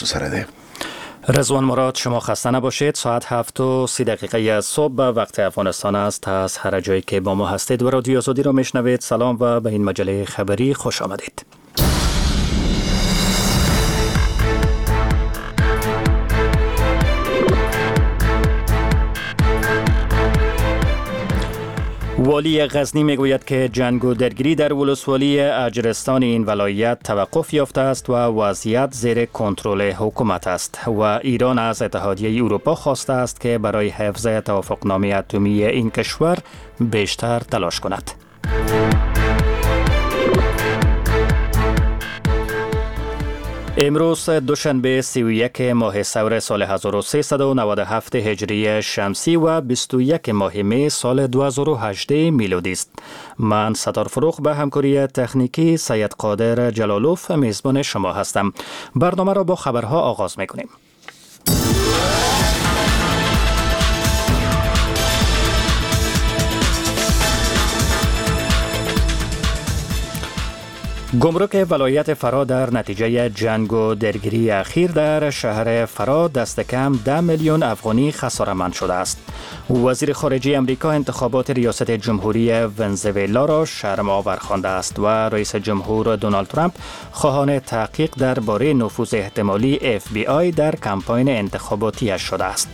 سرده. رضوان مراد، شما خسته نباشید. ساعت 7:30 از صبح به وقت افغانستان است. از هر جایی که با ما هستید و رادیو آزادی را میشنوید سلام و به این مجله خبری خوش آمدید. والی غزنی میگوید که جنگ و درگیری در ولسوالی اجرستان این ولایت توقف یافته است و وضعیت زیر کنترل حکومت است و ایران از اتحادیه اروپا خواسته است که برای حفظ توافقنامه اتمی این کشور بیشتر تلاش کند. امروز دوشنبه 31 ماه سور سال 1397 هجری شمسی و 21 ماه می سال 2018 میلادی است. من ستار فروخ به همکاری تکنیکی سید قادر جلالوف میزبان شما هستم. برنامه را با خبرها آغاز میکنیم. گمرک ولایت فرا در نتیجه جنگ و درگیری اخیر در شهر فرا دست کم 10 میلیون افغانی خساره‌مند شده است. وزیر خارجه امریکا انتخابات ریاست جمهوری ونزوئلا را شرم‌آور خوانده است و رئیس جمهور دونالد ترامپ خواهان تحقیق درباره نفوذ احتمالی FBI در کمپاین انتخاباتیش شده است.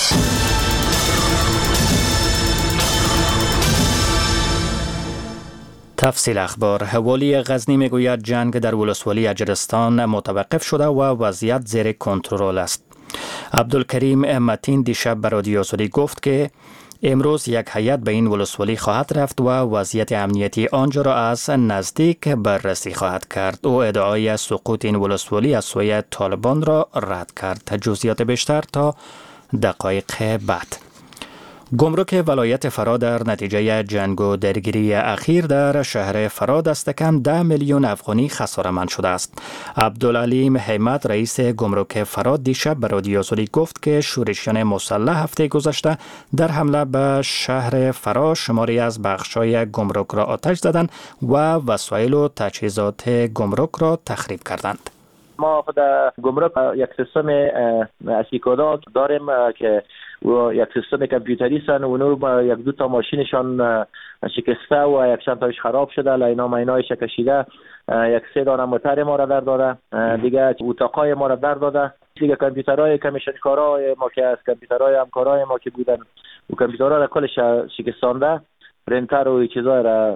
تفصیل اخبار. والی غزنی میگوید جنگ در ولسوالی اجرستان متوقف شده و وضعیت زیر کنترل است. عبدالکریم متین دیشب به رادیو آزادی گفت که امروز یک هیئت به این ولسوالی خواهد رفت و وضعیت امنیتی آنجا را از نزدیک بررسی خواهد کرد. او ادعای سقوط این ولسوالی از سوی طالبان را رد کرد. جزئیات بیشتر تا دقایق بعد. گمرک ولایت فرا در نتیجه جنگ و درگیری اخیر در شهر فرا دست کم 10 میلیون افغانی خساره‌مند شده است. عبدالعلیم حمد رئیس گمرک فرا دیشب به رادیو آزادی گفت که شورشیان مسلح هفته گذشته در حمله به شهر فرا شماری از بخش‌های گمرک را آتش زدند و وسایل و تجهیزات گمرک را تخریب کردند. ما در گمرک یک سیستم اسیکودا داریم که و یک سیستم کامپیوتری سن و اونو یک دو تا ماشینشان شکسته و یک چند تاش خراب شده، لینا مینایش کشیده، یک 3 دانه موتر ما را در داده، دیگه اتاقای ما را در داده، دیگه کامپیوترهای کمیشن کارای ما که از کامپیوترهای همکارای ما که بودن و کامپیوترها را کلش شکستانده، پرینتر و چیزای را.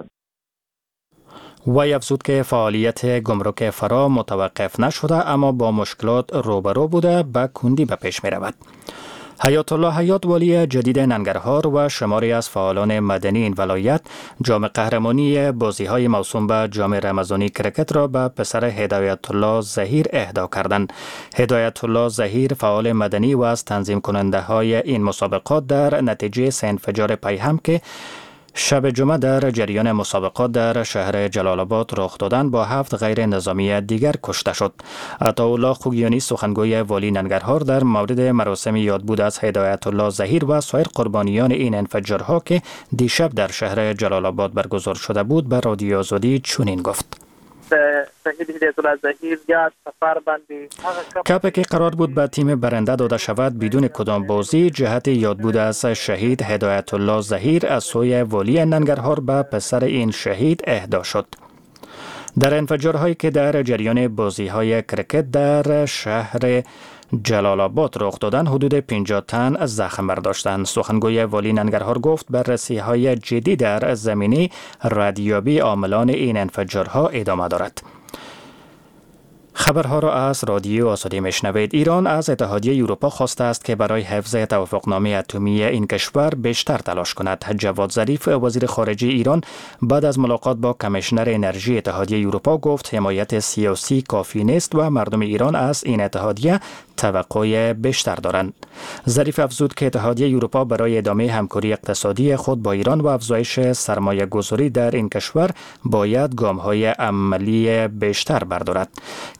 وی افزود که فعالیت گمرک فرا متوقف نشده اما با مشکلات روبرو بوده به کندی به پیش می رود. حیات الله حیات والی جدید ننگرهار و شماری از فعالان مدنی این ولایت جام قهرمانی بازی‌های موسوم به جام رمضانی کرکت را به پسر هدایت الله ظهیر اهدا کردند. هدایت الله ظهیر فعال مدنی و از تنظیم کننده های این مسابقات در نتیجه 3 انفجار پیهم که شب جمعه در جریان مسابقات در شهر جلال آباد رخ دادن با 7 غیر نظامی دیگر کشته شد. عطاالله خوگیانی سخنگوی والی ننگرهار در مورد مراسم یادبود از هدایت الله ظهیر و سایر قربانیان این انفجارها که دیشب در شهر جلال آباد برگزار شده بود به رادیو آزادی چنین گفت: شهید هدایت الله ظهیر یا سفر بندی کپی که قرار بود به تیم برنده داده شود بدون کدام بازی جهت یادبود از شهید هدایت الله ظهیر از سوی والی ننگرهار به پسر این شهید اهدا شد. در انفجارهایی که در جریان بازی‌های کرکت در شهر جلال آباد رخ دادن حدود 50 تن زخم برداشتند. سخنگوی والی ننگرهار گفت بررسی‌های جدی در زمینه ردیابی عاملان این انفجارها ادامه دارد. خبرها را از رادیو آزادی میشنوید. ایران از اتحادیه اروپا خواسته است که برای حفظ توافقنامه اتمی این کشور بیشتر تلاش کند. جواد ظریف وزیر خارجه ایران بعد از ملاقات با کمیشنر انرژی اتحادیه اروپا گفت حمایت سیاسی کافی نیست و مردم ایران از این اتحادیه توقع بیشتر دارند. ظریف افزود که اتحادیه اروپا برای ادامه همکاری اقتصادی خود با ایران و افزایش سرمایه گذاری در این کشور باید گام‌های عملی بیشتر بردارد.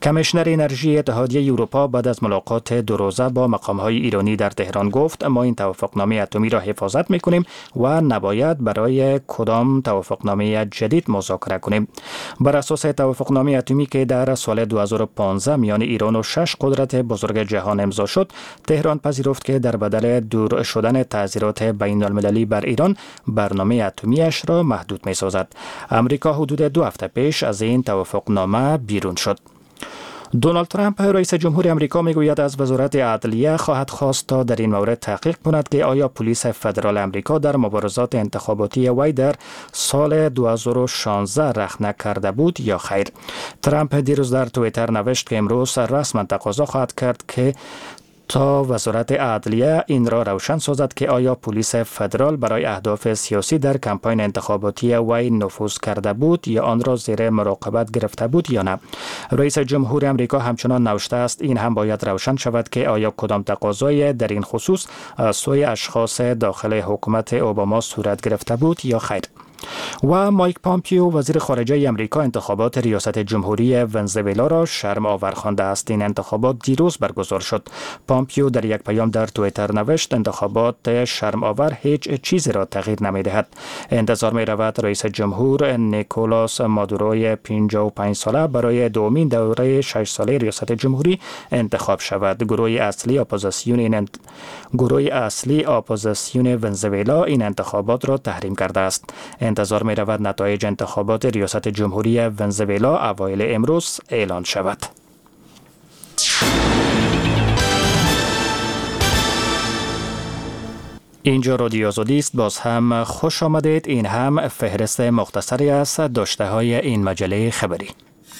کمیشنر انرژی اتحادیه اروپا بعد از ملاقات 2 روزه با مقام‌های ایرانی در تهران گفت ما این توافقنامه اتمی را حفاظت می‌کنیم و نباید برای کدام توافقنامه جدید مذاکره کنیم. بر اساس توافقنامه اتمی که در سال 2015 میان ایران و 6 قدرت بزرگ جهان امضا شد، تهران پذیرفت که در بدل دور شدن تعزیرات بین المللی بر ایران برنامه اتمیش را محدود می‌سازد. امریکا حدود 2 هفته پیش از این توافقنامه بیرون شد. دونالد ترامپ رئیس جمهور آمریکا میگوید از وزارت عدلیه خواهد خواست تا در این مورد تحقیق کند که آیا پلیس فدرال آمریکا در مبارزات انتخاباتی وی در سال 2016 رخ نکرده بود یا خیر. ترامپ دیروز در توییتر نوشت که امروز رسما تقاضا خواهد کرد که تا وزارت عدلیه این را روشن سازد که آیا پلیس فدرال برای اهداف سیاسی در کمپاین انتخاباتی وی نفوذ کرده بود یا آن را زیر مراقبت گرفته بود یا نه. رئیس جمهور آمریکا همچنان نوشته است این هم باید روشن شود که آیا کدام تقاضای در این خصوص از سوی اشخاص داخل حکومت اوباما صورت گرفته بود یا خیر. و مایک پامپیو وزیر خارجه آمریکا انتخابات ریاست جمهوری ونزوئلا را شرم آور خوانده است. این انتخابات دیروز برگزار شد. پامپیو در یک پیام در توییتر نوشت انتخابات شرم آور هیچ چیزی را تغییر نمی‌دهد. انتظار می‌رود رئیس جمهور نیکولاس مادوروی 55 ساله برای دومین دوره 6 ساله ریاست جمهوری انتخاب شود. گروه اصلی اپوزیسیون ونزوئلا این انتخابات را تحریم کرده است. انتظار می رود نتایج انتخابات ریاست جمهوری ونزوئلا اوایل امروز اعلان شود. اینجا رادیو آزادی است. باز هم خوش آمدید. این هم فهرست مختصری است داشته های این مجله خبری.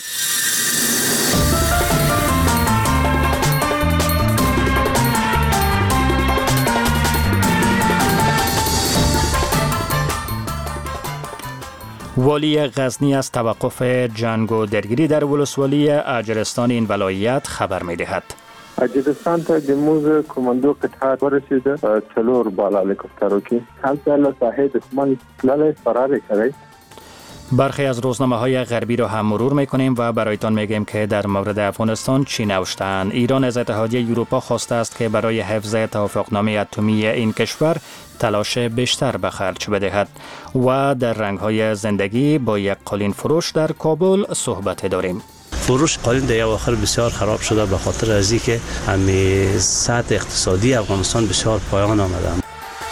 والی غزنی از توقف جنگ و درگیری در ولسوالی اجرستان این ولایت خبر می‌دهد. اجرستان ته د موز کماندو قطعات ورسیده 4 بالا هلیکوپترو کې هلته له ساحې دښمن تللی فرار کړی. برخی از روزنامه‌های غربی را هم مرور می‌کنیم و برایتان میگیم که در مورد افغانستان چی نوشته‌اند. ایران از اتحادیه اروپا خواسته است که برای حفظ توافقنامه اتمی این کشور تلاش بیشتر به خرج بدهد. و در رنگ‌های زندگی با یک قالین فروش در کابل صحبت داریم. فروش قالین در اواخر بسیار خراب شده به خاطر از اینکه همین سطح اقتصادی افغانستان بسیار پایان آمده.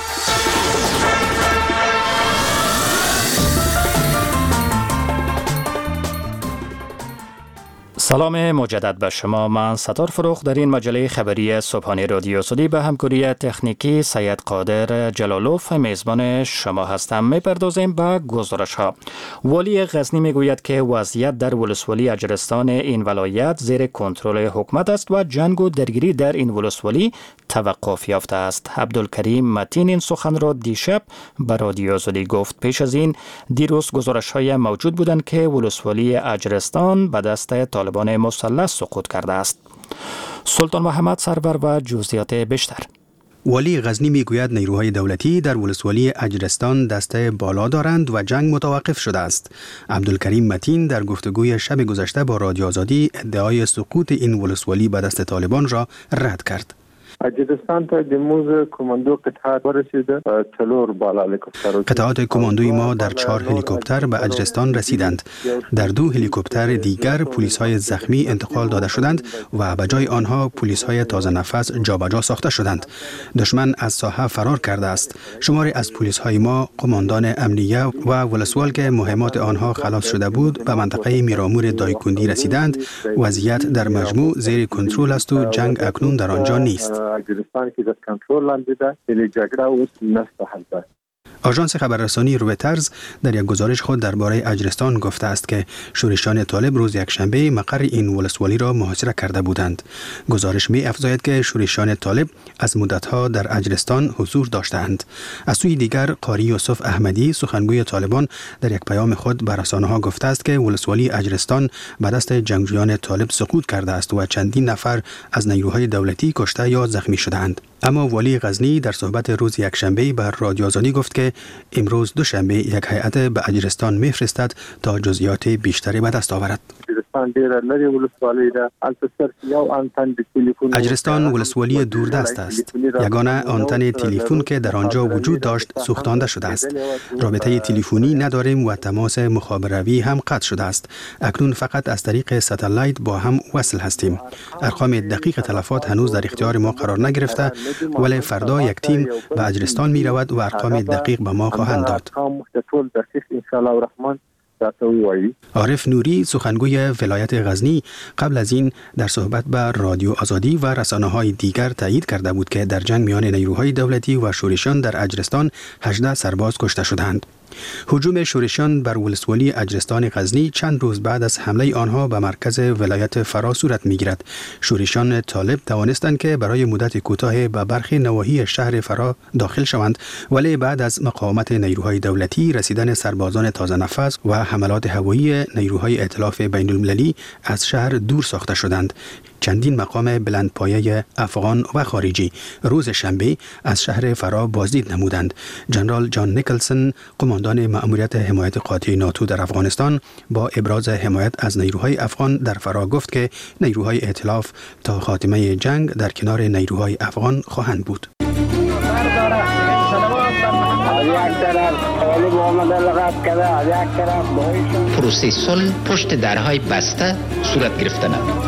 سلام مجدد به شما. من ستار فروخ در این مجله خبری صبحانه رادیو آزادی به همکاری تکنیکی سید قادر جلالوف میزبان شما هستم. میپردازیم به گزارش ها. والی غزنی میگوید که وضعیت در ولسوالی اجرستان این ولایت زیر کنترل حکومت است و جنگ و درگیری در این ولسوالی توقف یافته است. عبدالکریم متین این سخن را دیشب به رادیو آزادی گفت. پیش از این دیروز گزارش های موجود بودند که ولسوالی اجرستان به دست طالبان مسلح سقوط کرده است. سلطان محمد سرور و جزئیات بیشتر. والی غزنی میگوید نیروهای دولتی در ولسوالی اجرستان دسته بالا دارند و جنگ متوقف شده است. عبدالکریم متین در گفتگوی شب گذشته با رادیو آزادی ادعای سقوط این ولسوالی به دست طالبان را رد کرد. اجرستان ته د موز کماندو قطعات ورسیده 4 بالا هلیکوپترو. قطعات کماندوی ما در 4 هلیکوپتر به اجرستان رسیدند. در 2 هلیکوپتر دیگر پلیس‌های زخمی انتقال داده شدند و به جای آنها پلیس‌های تازه نفس جابجا ساخته شدند. دشمن از ساحه فرار کرده است. شماری از پلیس‌های ما، قماندان امنیه و ولسوال که مهمات آنها خلاص شده بود به منطقه میرامور دایکندی رسیدند. وضعیت در مجموع زیر کنترل است و جنگ اکنون در آنجا نیست. اجرستان کې د کنټرول لاندې ده، چې جګړه اوس نشته هلته. آژانس خبررسانی رویترز در یک گزارش خود درباره اجرستان گفته است که شورشیان طالب روز یکشنبه مقر این ولسوالی را محاصره کرده بودند. گزارش می افزاید که شورشیان طالب از مدتها در اجرستان حضور داشتند. از سوی دیگر قاری یوسف احمدی سخنگوی طالبان در یک پیام خود بر رسانه‌ها گفته است که ولسوالی اجرستان به دست جنگجویان طالب سقوط کرده است و چندین نفر از نیروهای دولتی کشته یا زخمی شدند. اما والی غزنی در صحبت روز یکشنبه بر رادیو آزادی گفت که امروز دوشنبه یک هیئت به اجرستان میفرستد تا جزئیات بیشتری به دست آورد. اجرستان ډیر لري ولسوالۍ ده. البته صرف یو آنتن د تلیفون. اجرستان ولسوالی دوردست است. یگانه آنتن تلفن که در آنجا وجود داشت سوختانده شده است. رابطه تلفنی نداریم و تماس مخابراتی هم قطع شده است. اکنون فقط از طریق ستلایت با هم وصل هستیم. ارقام دقیق تلفات هنوز در اختیار ما قرار نگرفته، ولی فردا یک تیم به اجرستان می رود و ارقام دقیق به ما خواهند داد. عارف نوری سخنگوی ولایت غزنی قبل از این در صحبت به رادیو آزادی و رسانه‌های دیگر تایید کرده بود که در جنگ میان نیروهای دولتی و شورشیان در اجرستان 18 سرباز کشته شدند. هجوم شورشیان بر ولسوالی اجرستان غزنی چند روز بعد از حمله آنها به مرکز ولایت فرا صورت می‌گیرد. شورشیان طالب توانستند که برای مدت کوتاه به برخی نواحی شهر فرا داخل شوند، ولی بعد از مقاومت نیروهای دولتی، رسیدن سربازان تازه نفس و حملات هوایی نیروهای ائتلاف بین المللی از شهر دور ساخته شدند. چندین مقام بلندپایه افغان و خارجی روز شنبه از شهر فرا بازدید نمودند. جنرال جان نیکلسون، قماندان مأموریت حمایت قاطع ناتو در افغانستان، با ابراز حمایت از نیروهای افغان در فرا گفت که نیروهای ائتلاف تا خاتمه جنگ در کنار نیروهای افغان خواهند بود. پروسه صلح پشت درهای بسته صورت گرفته نمود.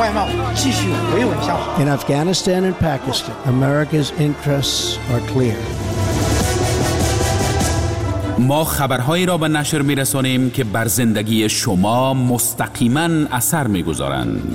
In Afghanistan and Pakistan, America's interests are clear. ما خبرهایی را به نشر می‌رسانیم که بر زندگی شما مستقیما اثر می‌گذارند.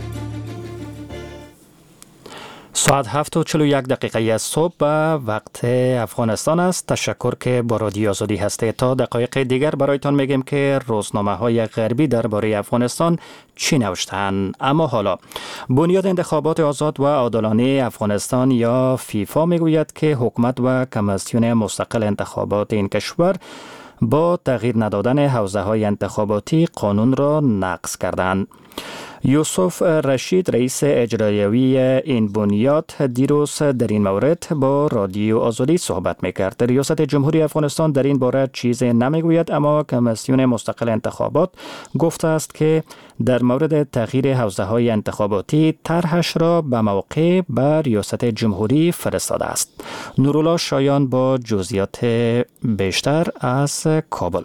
ساعت 7:41 صبح به وقت افغانستان است. تشکر که با رادیو آزادی هستید. تا دقایق دیگر برایتان میگیم که روزنامه‌های غربی درباره افغانستان چی نوشتند. اما حالا بنیاد انتخابات آزاد و عادلانه افغانستان یا فیفا میگوید که حکومت و کمیسیون مستقل انتخابات این کشور با تغییر ندادن حوزه‌های انتخاباتی قانون را نقض کردند. یوسف رشید رئیس اجرایی این بنیاد دیروز در این مورد با رادیو آزادی صحبت میکرد. ریاست جمهوری افغانستان در این باره چیزی نمیگوید، اما کمیسیون مستقل انتخابات گفته است که در مورد تغییر حوزه‌های انتخاباتی طرحش را به موقع به ریاست جمهوری فرستاده است. نورالله شایان با جزئیات بیشتر از کابل.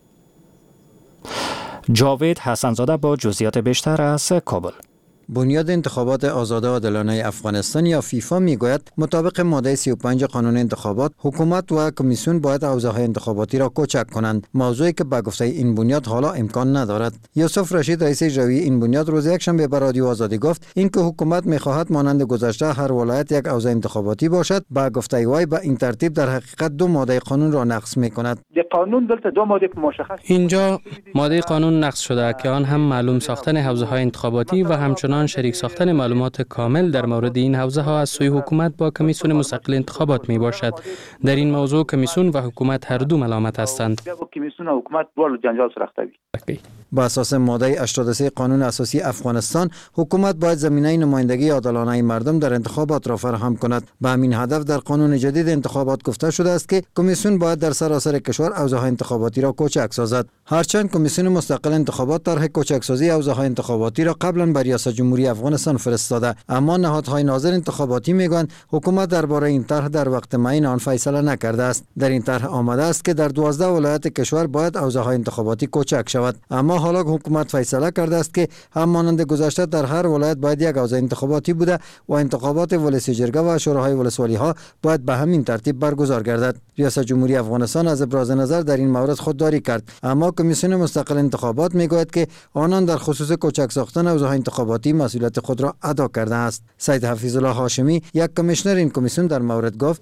جاوید حسنزاده با جزئیات بیشتر از کابل. بنیاد انتخابات آزاد و عادلانه افغانستان یا فیفا میگوید مطابق ماده 35 قانون انتخابات حکومت و کمیسیون باید حوزه‌های انتخاباتی را کوچک کنند، موضوعی که به گفته این بنیاد حالا امکان ندارد. یوسف رشید رئیس اجرایی این بنیاد روز یکشنبه به رادیو آزادی گفت اینکه حکومت میخواهد مانند گذشته هر ولایت یک حوزه انتخاباتی باشد، به گفته وی به این ترتیب در حقیقت دو ماده قانون را نقض میکند. قانون دلته دو ماده مشخص اینجا ماده قانون نقض شده که آن هم معلوم ساختن حوزه‌های انتخاباتی و همچنان شریک ساختن معلومات کامل در مورد این حوزه ها از سوی حکومت با کمیسیون مستقل انتخابات می باشد. در این موضوع کمیسیون و حکومت هر دو ملامت هستند. کمیسیون و حکومت دو جنجال سرختوی. با اساس ماده 83 قانون اساسی افغانستان، حکومت باید زمینه نمایندگی عادلانه مردم در انتخابات را فراهم کند. به همین هدف در قانون جدید انتخابات گفته شده است که کمیسیون باید در سراسر کشور حوزه‌های انتخاباتی را کوچک سازد. هرچند کمیسیون مستقل انتخابات طرح کوچکسازی حوزه‌های انتخاباتی را قبلا به ریاست جمهوری افغانستان فرستاده، اما نهادهای ناظر انتخاباتی میگویند حکومت درباره این طرح در وقت معین آن فیصله نکرده است. در این طرح آمده است که در 12 ولایت کشور باید حوزه‌های انتخاباتی کوچک شود، اما حالا حکومت فیصله کرده است که همانند گذشته در هر ولایت باید یک حوزه انتخاباتی بوده و انتخابات ولسی جرگه و شوراهای ولسوالی ها باید به همین ترتیب برگزار گردد. ریاست جمهوری افغانستان از ابراز نظر در این مورد خودداری کرد، اما کمیسیون مستقل انتخابات میگوید که آنان در خصوص کوچک ساختن حوزه‌های انتخاباتی مسئولیت خود را ادا کرده است. سید حفیظ الله هاشمی یک کمیشنر این کمیسیون در مورد گفت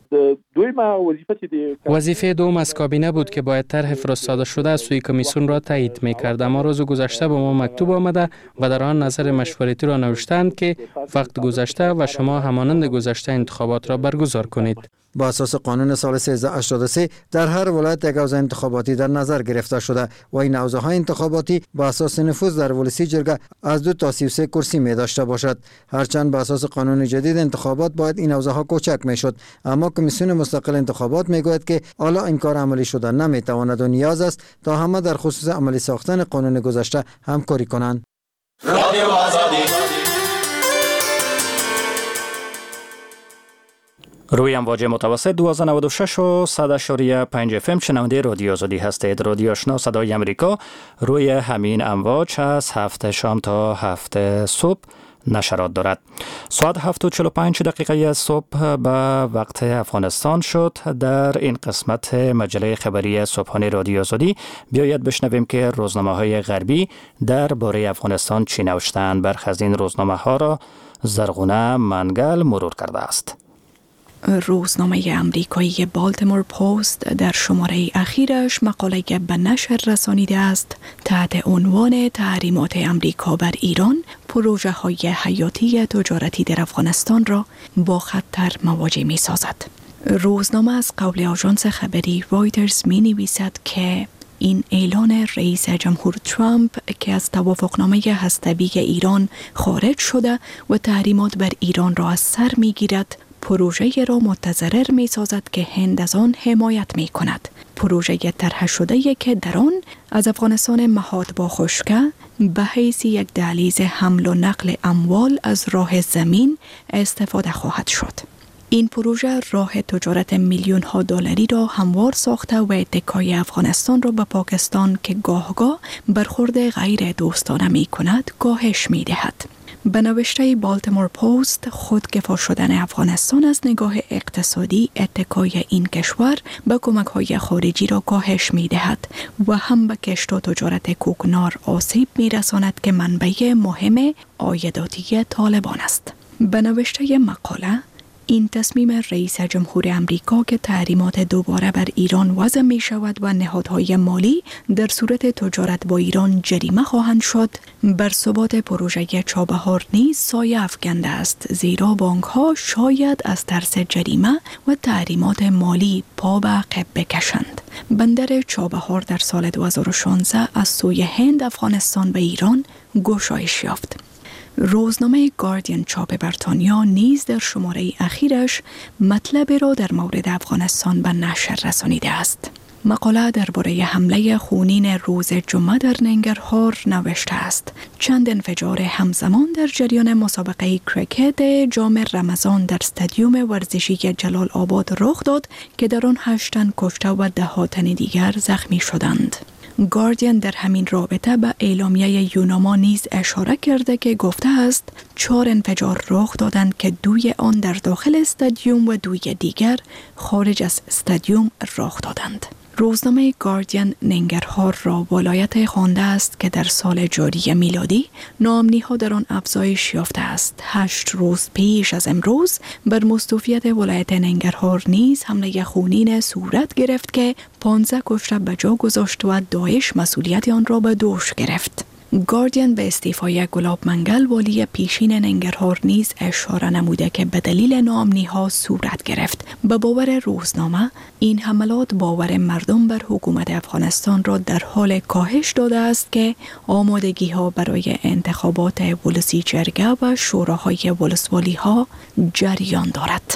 وظیفه دوم از کابینه بود که باید طرح فرستاده شده از سوی کمیسیون را تایید می‌کرد، اما روز گذشته به ما مکتوب آمده و در آن نظر مشورتی را نوشتند که وقت گذشته و شما همانند گذشته انتخابات را برگزار کنید. با اساس قانون سال 1383 در هر ولایت یک حوزه انتخاباتی در نظر گرفته شده و این حوزه‌های انتخاباتی با اساس نفوذ در ولسی جرگه از 2 تا 33 کرسی می داشته باشد. هرچند با اساس قانون جدید انتخابات باید این حوزه‌ها کوچک میشد، اما کمیسیون مستقل انتخابات میگوید که حالا این کار عملی شده نمیتواند و نیاز است تا همه در خصوص عملی ساختن قانون گذشته همکاری کنند. روی امواج متوسط 1296 و 100.5 FM شنونده رادیو آزادی هستید. رادیو آشنا صدای امریکا روی همین امواج از 7 شام تا 7 صبح نشرات دارد. ساعت 7:45 صبح به وقت افغانستان شد. در این قسمت مجله خبری صبحانه رادیو آزادی بیاید بشنویم که روزنامه‌های غربی درباره افغانستان چی نوشتند. برخی از این روزنامه‌ها را زرغونه منگل مرور کرده است. روزنامه امریکایی بالتیمور پست در شماره اخیرش مقاله به نشر رسانیده است تحت عنوان تحریمات امریکا بر ایران پروژه های حیاتی تجارتی در افغانستان را با خطر مواجه می سازد. روزنامه از قول آژانس خبری رایترز می نویسد که این اعلان رئیس جمهور ترامپ که از توافقنامه هسته‌ای ایران خارج شده و تحریمات بر ایران را از سر می گیرد پروژه را متضرر می سازد که هند از آن حمایت می کند. پروژه طرح شده که در آن از افغانستان مهاد با خشکه به حیث یک دهلیز حمل و نقل اموال از راه زمین استفاده خواهد شد. این پروژه راه تجارت میلیون ها دلاری را هموار ساخته و اتکای افغانستان را به پاکستان که گاه برخورد غیر دوستانه می کند کاهش می دهد. به نوشته بالتیمور پست خودکفا شدن افغانستان از نگاه اقتصادی اتکای این کشور به کمک‌های خارجی را کاهش می‌دهد و هم به کشت و تجارت کوکنار آسیب می‌رساند که منبع مهم عایداتی طالبان است. به نوشته مقاله این تصمیم رئیس جمهور امریکا که تحریمات دوباره بر ایران وضع می شود و نهادهای مالی در صورت تجارت با ایران جریمه خواهند شد بر ثبات پروژه چابهار نیز سایه افکنده است، زیرا بانک ها شاید از ترس جریمه و تحریمات مالی پا به عقب بکشند. بندر چابهار در سال 2016 از سوی هند افغانستان به ایران گشایش یافت. روزنامه گاردین چاپ بریتانیا نیز در شماره اخیرش مطلب را در مورد افغانستان به نشر رسانیده است. مقاله درباره حمله خونین روز جمعه در ننگرهار نوشته است. چند انفجار همزمان در جریان مسابقه کرکت جام رمضان در استادیوم ورزشی جلال آباد رخ داد که در آن 8 تن کشته و 10 تن دیگر زخمی شدند. گاردین در همین رابطه به اعلامیه یوناما نیز اشاره کرده که گفته است 4 انفجار رخ دادند که 2 آن در داخل استادیوم و 2 دیگر خارج از استادیوم رخ دادند. روزنامه گاردین ننگرهار را ولایت خوانده است که در سال جاری میلادی ناامنی‌ها در آن افزایش یافته است. 8 روز پیش از امروز بر مستوفیت ولایت ننگرهار نیز حمله خونین صورت گرفت که 15 کشته به جا گذاشت و داعش مسئولیت آن را به دوش گرفت. گاردین به استعفای گلاب منگل والی پیشین ننگرهار نیز اشاره نموده که به دلیل ناامنی‌ها صورت گرفت. به باور روزنامه این حملات باور مردم بر حکومت افغانستان را در حال کاهش داده است که آمادگی‌ها برای انتخابات ولسی جرگه و شوراهای ولسوالی‌ها جریان دارد.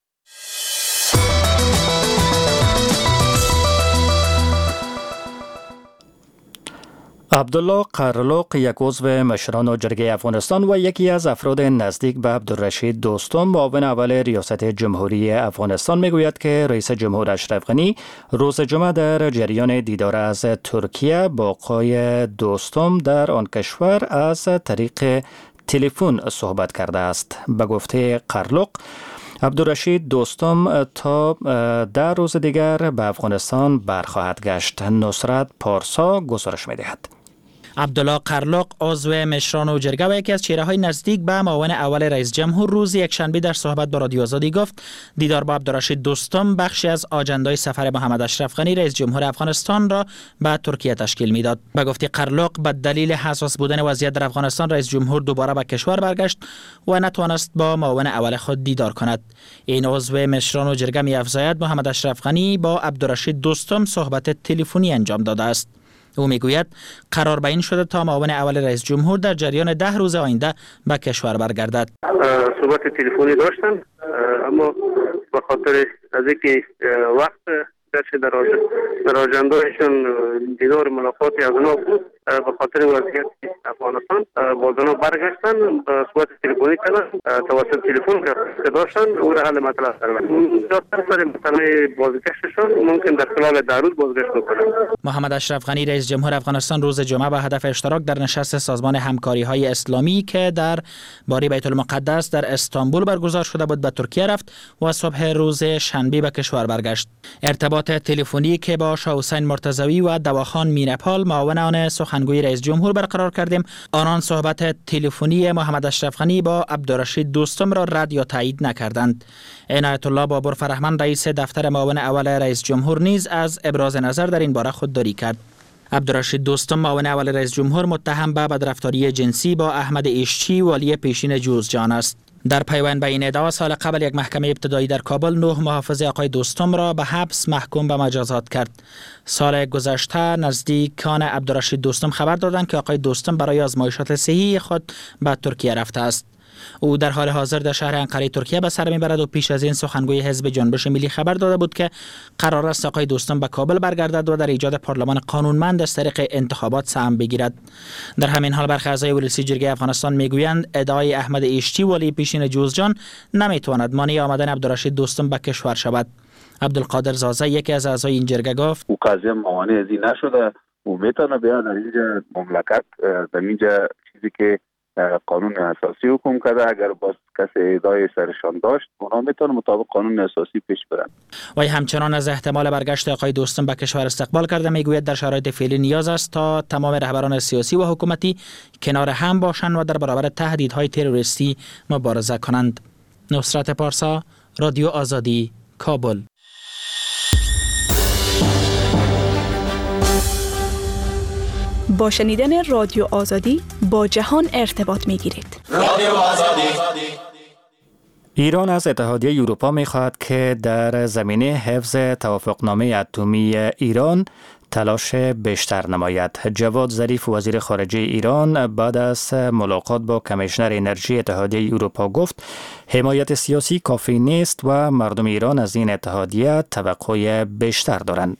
عبدالله قرلوق یک عضو مشران جرگه افغانستان و یکی از افراد نزدیک به عبدالرشید دوستم معاون اول ریاست جمهوری افغانستان میگوید که رئیس جمهور اشرف غنی روز جمعه در جریان دیدار از ترکیه با آقای دوستم در آن کشور از طریق تلفن صحبت کرده است. به گفته قرلوق عبدالرشید دوستم تا 10 روز دیگر به افغانستان برخواهد گشت. نصرت پارسا گزارش می‌دهد. عبدالله قرلق عضو مشران و جرگه و یکی از چهره‌های نزدیک به معاون اول رئیس جمهور روز یکشنبه در صحبت با رادیو آزادی گفت دیدار با عبدالرشید دوستم بخشی از آجندای سفر محمد اشرف غنی رئیس جمهور افغانستان را به ترکیه تشکیل میداد. به گفته قرلق به دلیل حساس بودن وضعیت در افغانستان رئیس جمهور دوباره به کشور برگشت و نتوانست با معاون اول خود دیدار کند. این عضو مشران و جرگه می‌افزاید محمد اشرف غنی با عبدالرشید دوستم صحبت تلفنی انجام داده است. او میگوید قرار به این شده تا معاون اول رئیس جمهور در جریان 10 روز آینده به کشور برگردد. صحبت تلفنی داشتن، اما به خاطر از اینکه وقت در آجندهشون دیدار ملاقاتی از اونا بود، به خاطر وضعیت افغانستان با اونا برگشتن، صحبت تلفنی کردن، توسط تلفن که داشتن او را حل مطلب کردن. زیادتر سر مسئله بازگشتشون ممکن در خلال 10 روز بازگشت بکنن. محمد اشرف غنی رئیس جمهور افغانستان روز جمعه به هدف اشتراک در نشست سازمان همکاری‌های اسلامی که در باری بیت المقدس در استانبول برگزار شده بود به ترکیه رفت و صبح روز شنبه به کشور برگشت. ارتباط تلفنی که با شاه حسین مرتضوی و دواخان میرپال معاون آن سخنگوی رئیس جمهور برقرار کردیم، آنان صحبت تلفنی محمد اشرف غنی با عبدالرشید دوستم را رد یا تایید نکردند. عنایت الله بابر فرهمند رئیس دفتر معاون اول رئیس جمهور نیز از ابراز نظر در این باره خودداری کرد. عبدالرشید دوستم معاون اول رئیس جمهور متهم به بدرفتاری جنسی با احمد ایشچی والی پیشین جوزجان است. در پیوند به این ادعا سال قبل یک محکمه ابتدایی در کابل 9 محافظ آقای دوستم را به حبس محکوم به مجازات کرد. سال گذشته نزدیکان عبدالرشید دوستم خبر دادند که آقای دوستم برای آزمایشات صحی خود به ترکیه رفته است. او در حال حاضر در شهر انقره ترکیه به سر میبرد و پیش از این سخنگوی حزب جنبش ملی خبر داده بود که قرار است آقای دوستم به کابل برگردد و در ایجاد پارلمان قانونمند از طریق انتخابات سهم بگیرد. در همین حال برخی اعضای ولسی جرگه افغانستان میگویند ادعای احمد ایشچی والی پیشین جوزجان نمیتواند مانع آمدن عبدالرشید دوستم به کشور شود. عبدالقادر زازه یکی از اعضای این جرگه گفت او قضیه موانع از این نشده و میتونه بیا در اینجا مملکت در اینجا چیزی که قانون اساسی حکم کرده اگر باز کسی ادعای سرشان داشت اونا میتونه مطابق قانون اساسی پیش برن. وی همچنان از احتمال برگشت آقای دوستم به کشور استقبال کرده. میگوید در شرایط فعلی نیاز است تا تمام رهبران سیاسی و حکومتی کنار هم باشند و در برابر تهدیدهای تروریستی مبارزه کنند. نصرت پارسا، رادیو آزادی، کابل. با شنیدن رادیو آزادی با جهان ارتباط می‌گیرید. رادیو آزادی. ایران از اتحادیه اروپا می‌خواهد که در زمینه حفظ توافقنامه اتمی ایران تلاش بیشتر نماید. جواد ظریف وزیر خارجه ایران بعد از ملاقات با کمیشنر انرژی اتحادیه اروپا گفت حمایت سیاسی کافی نیست و مردم ایران از این اتحادیه توقع بیشتر دارند.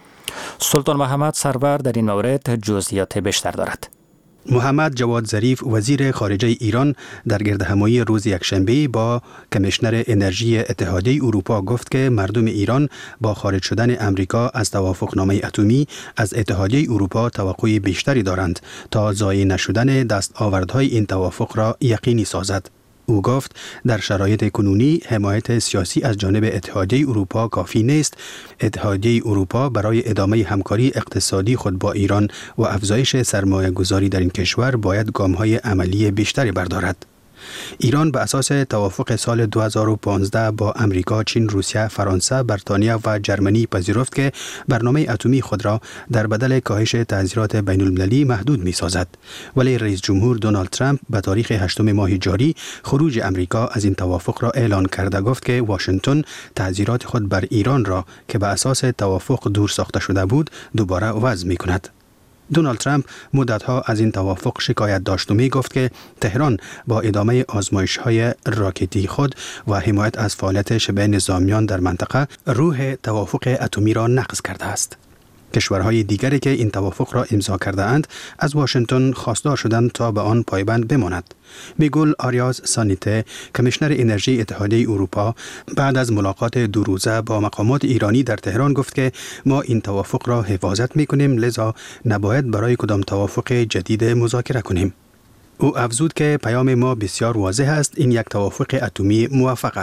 سلطان محمد سرور در این مورد جزئیات بیشتر دارد. محمد جواد ظریف وزیر خارجه ایران در گردهمایی روز یکشنبه با کمیشنر انرژی اتحادیه اروپا گفت که مردم ایران با خارج شدن امریکا از توافقنامه اتمی از اتحادیه اروپا توقع بیشتری دارند تا ضایع نشدن دستاوردهای این توافق را یقینی سازد. او گفت در شرایط کنونی حمایت سیاسی از جانب اتحادیه اروپا کافی نیست. اتحادیه اروپا برای ادامه همکاری اقتصادی خود با ایران و افزایش سرمایه گذاری در این کشور باید گام‌های عملی بیشتری بردارد. ایران به اساس توافق سال 2015 با امریکا، چین، روسیه، فرانسه، بریتانیا و جرمنی پذیرفت که برنامه اتمی خود را در بدل کاهش تعزیرات بین المللی محدود می سازد. ولی رئیس جمهور دونالد ترامپ به تاریخ 8 ماه جاری خروج امریکا از این توافق را اعلان کرده گفت که واشنگتن تعزیرات خود بر ایران را که به اساس توافق دور ساخته شده بود دوباره وضع می کند. دونالد ترامپ مدتها از این توافق شکایت داشت و می گفت که تهران با ادامه آزمایش‌های راکتی خود و حمایت از فعالیت شبه نظامیان در منطقه روح توافق اتمی را نقض کرده است. کشورهای دیگری که این توافق را امضا کرده اند از واشنگتن خواستار شدند تا به آن پایبند بماند. میگول آریاز سانیته، کمیشنر انرژی اتحادیه اروپا، بعد از ملاقات 2 روزه با مقامات ایرانی در تهران گفت که ما این توافق را حفاظت میکنیم، لذا نباید برای کدام توافق جدید مذاکره کنیم. او افزود که پیام ما بسیار واضح است، این یک توافق اتمی موفق است.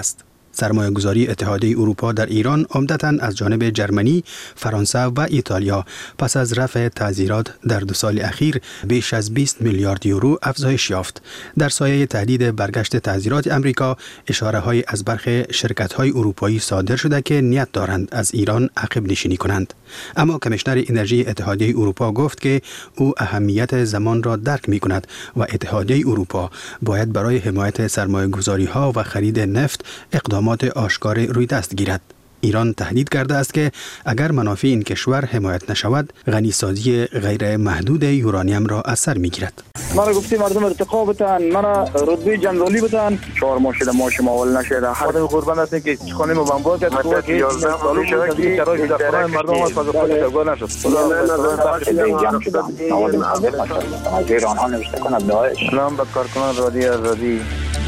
سرمایه‌گذاری اتحادیه اروپا در ایران عمدتاً از جانب جرمنی، فرانسه و ایتالیا پس از رفع تعزیرات در 2 سال اخیر بیش از 20 میلیارد یورو افزایش یافت. در سایه تهدید برگشت تعزیرات امریکا، اشاره‌های از برخی شرکت‌های اروپایی صادر شده که نیت دارند از ایران عقب نشینی کنند. اما کمیشنر انرژی اتحادیه اروپا گفت که او اهمیت زمان را درک می‌کند و اتحادیه اروپا باید برای حمایت سرمایه‌گذاری‌ها و خرید نفت اقدامات آشکار روی دست گیرد. ایران تهدید کرده است که اگر منافع این کشور حمایت نشود، غنیسازی غیر محدود یورانیم را از سر می‌گیرد. مرا گفتی مردم ارتقا بتن، مرا رتبه جنرالی بتن، 4 ماه شده ماش اول نشده. خودم قربان هستم که خانه ما بمبار کرد که 11 سال شده که شرایط در خانه مردم از فاز خود تغییر نشد. از ایران ها نوشته کنه داعش. سلام به کارکنان رادیو آزادی.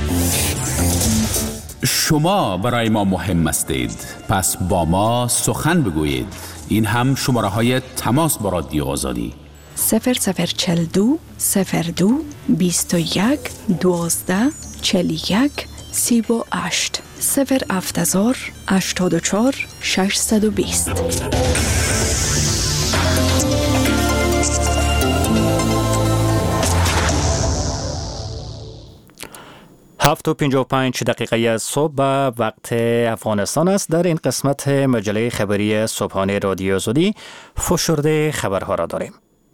شما برای ما مهم هستید، پس با ما سخن بگویید. این هم شماره های تماس با رادیو آزادی 0042 02 21 12 41 38 070 84 620. 7:55 دقیقه صبح به وقت افغانستان است. در این قسمت مجله خبری صبحانه رادیو آزادی فشرده خبرها را داریم.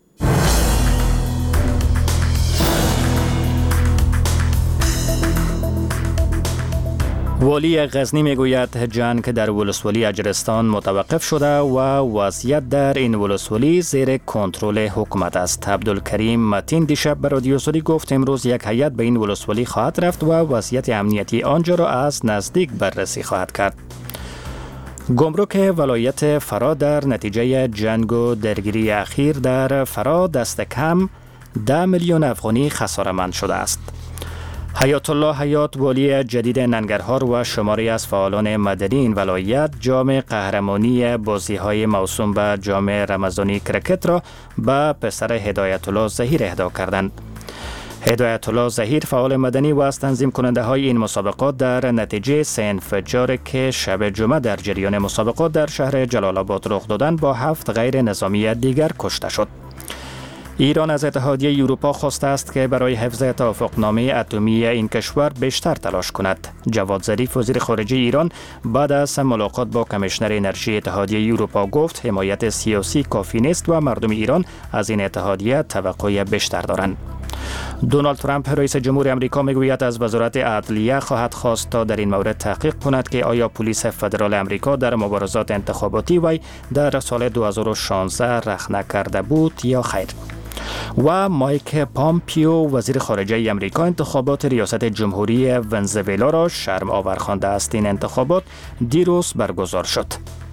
والی غزنی میگوید جنگ در ولسوالی اجرستان متوقف شده و وضعیت در این ولسوالی زیر کنترل حکومت است. عبدالکریم متین دیشب به رادیو آزادی گفت امروز یک هیئت به این ولسوالی خواهد رفت و وضعیت امنیتی آنجا را از نزدیک بررسی خواهد کرد. گمرک ولایت فرا در نتیجه جنگ و درگیری اخیر در فرا دست کم 10 میلیون افغانی خساره‌مند شده است. حیات الله حیات والی جدید ننگرهار و شماری از فعالان مدنی این ولایت جام قهرمانی بازی‌های موسوم به جام رمضانی کرکت را به پسر هدایت الله ظهیر اهدا کردند. هدایت الله ظهیر فعال مدنی و از تنظیم کننده های این مسابقات در نتیجه 3 انفجار که شب جمعه در جریان مسابقات در شهر جلال آباد رخ دادند با 7 غیر نظامی دیگر کشته شد. ایران از اتحادیه اروپا خواسته است که برای حفظ توافقنامه اتمی این کشور بیشتر تلاش کند. جواد ظریف وزیر خارجه ایران بعد از ملاقات با کمیشنر انرژی اتحادیه اروپا گفت حمایت سیاسی کافی نیست و مردم ایران از این اتحادیه توقع بیشتر دارند. دونالد ترامپ رئیس جمهور آمریکا میگوید از وزارت عدلیه خواهد خواست تا در این مورد تحقیق کند که آیا پلیس فدرال آمریکا در مبارزات انتخاباتی وی در سال 2016 رخ نکرده بود یا خیر. و مایک پامپیو وزیر خارجه آمریکا انتخابات ریاست جمهوری ونزوئلا را شرم آور خوانده است. این انتخابات دیروز برگزار شد.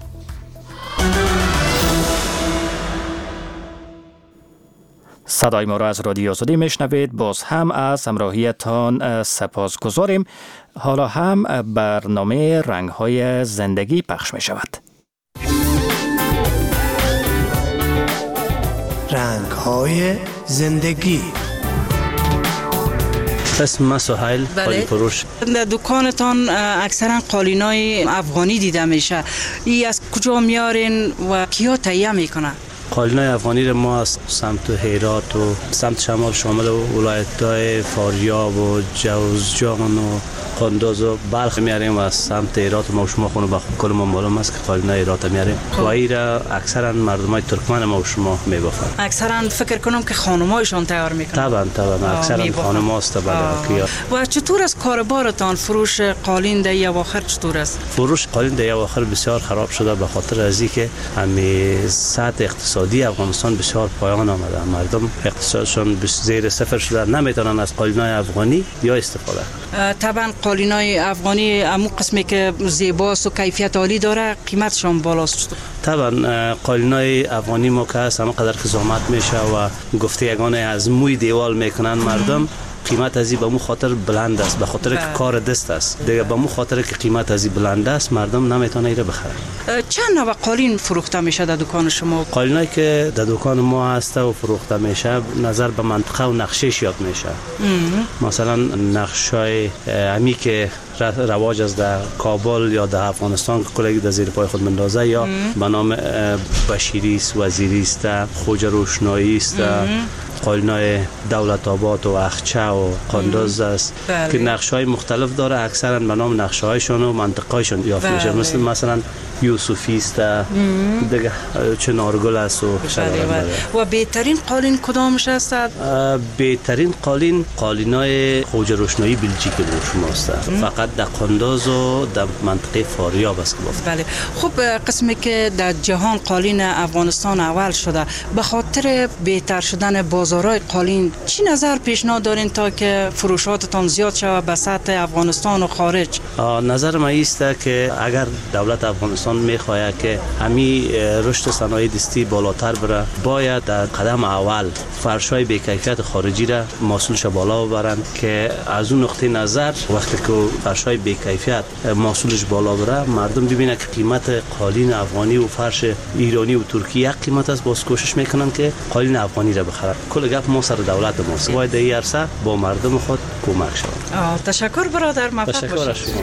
صدای ما را از رادیو آزادی میشنوید. باز هم از همراهیتان سپاسگزاریم. حالا هم برنامه رنگ‌های زندگی پخش می شود. رنگ‌های زندگی. اسم من سهیل قالی فروش. در دکانتان اکثرا قالینای افغانی دیده میشه. ای از کجا میارین و کیا تهیه میکنن؟ قالینای افغانی را ما از سمت هرات و سمت شمال شامل ولایت‌های فاریاب و جوزجان و قندوز و بلخ میاریم و از سمت هرات ما شما خونه با کل ما معلوم است که قالینای هرات میاریم و این را اکثرا مردمای ترکمن ما شما میبافند. اکثرا فکر کنم که خانمایشان تیار میکنن. طبعا اکثرا خانماست. بله. و چطور است کاربارتان؟ فروش قالین در اواخر چطور است؟ فروش قالین در اواخر بسیار خراب شده به خاطر از اینکه همین سطح اقتصادی افغانستان بسیار پایان آمده. مردم اقتصادشون زیر صفر شده، نمیتونن از قالینای افغانی یا استفاده کنند. طبعا قالینای افغانی همون قسمی که زیباست و کیفیت عالی داره قیمتشون بالاست. طبعا قالینای افغانی ما که هست همونقدر که زحمت میشه و گفته یگانه از موی دیوال میکنن مردم، قیمت ازی به مو خاطر بلند است، به خاطر که کار دست است دیگه. به مو خاطر که قیمت ازی بلند است مردم نمیتونه ایره بخره. چند نوع قالین فروخته میشه در دکان شما؟ قالینایی که در دکان ما هست و فروخته میشه نظر به منطقه و نقشهش یاد میشه. مثلا نقشای همی که رواج از در کابل یا در افغانستان کلگی در زیر پای خود مندازه یا به نام بشیری است، وزیری است، خوج روشنایی است، قالینای دولت آباد و اخچه و قندوز است که نقشه‌های مختلف داره. اکثرا به نام نقشه‌هایشون و منطقه‌هایشون یافت میشه، مثلا یوسفی است، دیگه چنارگل است و بهترین قالین کدامش است؟ بهترین قالینای خوج روشنایی بلژیک شماست. فقط در قندوز و در منطقه فاریاب است که گفت. بله. خب قسمی که در جهان قالین افغانستان اول شده، به خاطر بهتر شدن بازارهای قالین چی نظر پیشنهاد دارین تا که فروشاتتان زیاد شود به سطح افغانستان و خارج؟ نظر من است که اگر دولت افغانستان میخواهد که همین رشد صنایع دستی بالاتر بره، باید در قدم اول فرش‌های بی‌کیفیت خارجی را محصولش بالا ببرند که از اون نقطه نظر وقتی که فرش‌های بی‌کیفیت محصولش بالا بره، مردم ببینن که قیمت قالین افغانی و فرش ایرانی و ترکی یک قیمت است، باز کوشش میکنن که قالین افغانی را بخرن. کل گپ ما سر دولت ماست، باید این عرصه با مردم خود کمک شود. تشکر برادر، موفق باشید.